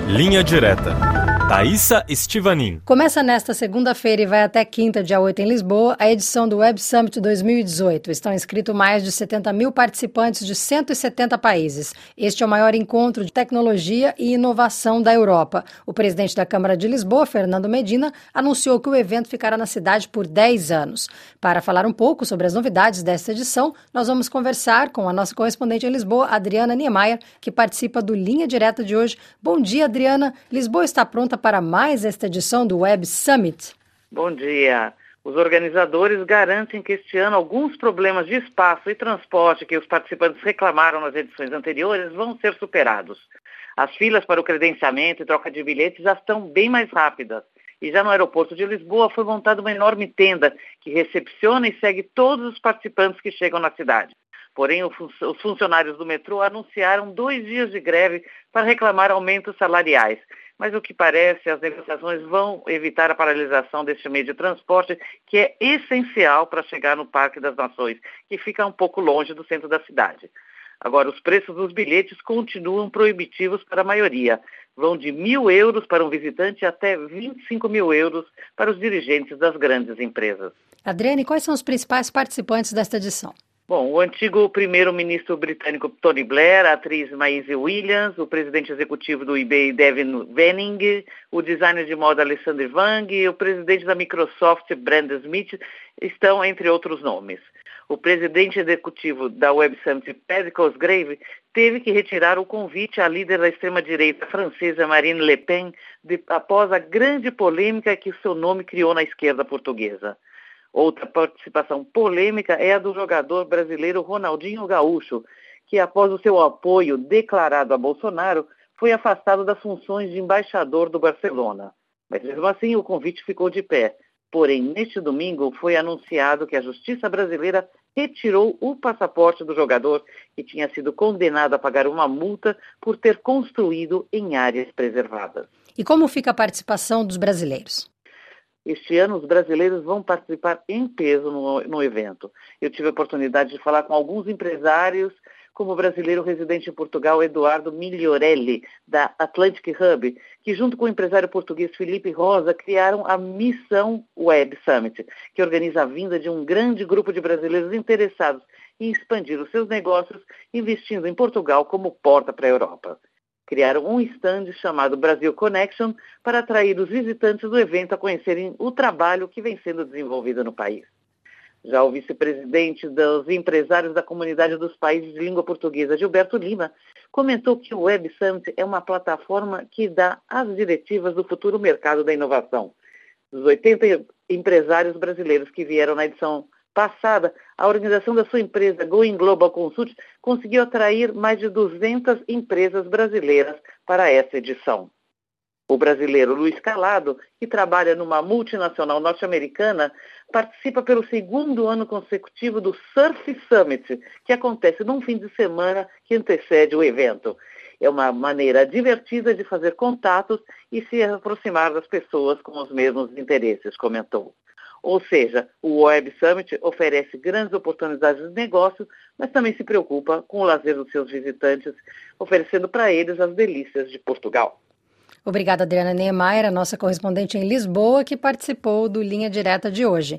Linha Direta. Thaísa Estivanin. Começa nesta segunda-feira e vai até quinta, dia 8, em Lisboa, a edição do Web Summit 2018. Estão inscritos mais de 70 mil participantes de 170 países. Este é o maior encontro de tecnologia e inovação da Europa. O presidente da Câmara de Lisboa, Fernando Medina, anunciou que o evento ficará na cidade por 10 anos. Para falar um pouco sobre as novidades desta edição, nós vamos conversar com a nossa correspondente em Lisboa, Adriana Niemeyer, que participa do Linha Direta de hoje. Bom dia, Adriana. Lisboa está pronta para mais esta edição do Web Summit? Bom dia. Os organizadores garantem que este ano alguns problemas de espaço e transporte que os participantes reclamaram nas edições anteriores vão ser superados. As filas para o credenciamento e troca de bilhetes já estão bem mais rápidas. E já no aeroporto de Lisboa foi montada uma enorme tenda que recepciona e segue todos os participantes que chegam na cidade. Porém, os funcionários do metrô anunciaram 2 dias de greve para reclamar aumentos salariais. Mas o que parece, as negociações vão evitar a paralisação deste meio de transporte, que é essencial para chegar no Parque das Nações, que fica um pouco longe do centro da cidade. Agora, os preços dos bilhetes continuam proibitivos para a maioria. Vão de 1.000 euros para um visitante até 25 mil euros para os dirigentes das grandes empresas. Adriane, quais são os principais participantes desta edição? Bom, o antigo primeiro-ministro britânico Tony Blair, a atriz Maisie Williams, o presidente executivo do eBay Devin Wenning, o designer de moda Alexander Wang e o presidente da Microsoft Brandon Smith estão entre outros nomes. O presidente executivo da Web Summit, Paddy Cosgrave, teve que retirar o convite à líder da extrema-direita francesa Marine Le Pen após a grande polêmica que seu nome criou na esquerda portuguesa. Outra participação polêmica é a do jogador brasileiro Ronaldinho Gaúcho, que após o seu apoio declarado a Bolsonaro, foi afastado das funções de embaixador do Barcelona. Mas mesmo assim o convite ficou de pé. Porém, neste domingo foi anunciado que a Justiça brasileira retirou o passaporte do jogador, que tinha sido condenado a pagar uma multa por ter construído em áreas preservadas. E como fica a participação dos brasileiros? Este ano, os brasileiros vão participar em peso no evento. Eu tive a oportunidade de falar com alguns empresários, como o brasileiro residente em Portugal, Eduardo Migliorelli, da Atlantic Hub, que junto com o empresário português Felipe Rosa, criaram a Missão Web Summit, que organiza a vinda de um grande grupo de brasileiros interessados em expandir os seus negócios, investindo em Portugal como porta para a Europa. Criaram um stand chamado Brasil Connection para atrair os visitantes do evento a conhecerem o trabalho que vem sendo desenvolvido no país. Já o vice-presidente dos empresários da comunidade dos países de língua portuguesa, Gilberto Lima, comentou que o Web Summit é uma plataforma que dá as diretivas do futuro mercado da inovação. Dos 80 empresários brasileiros que vieram na edição passada, a organização da sua empresa Going Global Consult conseguiu atrair mais de 200 empresas brasileiras para essa edição. O brasileiro Luiz Calado, que trabalha numa multinacional norte-americana, participa pelo 2º ano consecutivo do Surf Summit, que acontece num fim de semana que antecede o evento. É uma maneira divertida de fazer contatos e se aproximar das pessoas com os mesmos interesses, comentou. Ou seja, o Web Summit oferece grandes oportunidades de negócio, mas também se preocupa com o lazer dos seus visitantes, oferecendo para eles as delícias de Portugal. Obrigada, Adriana Niemeyer, a nossa correspondente em Lisboa, que participou do Linha Direta de hoje.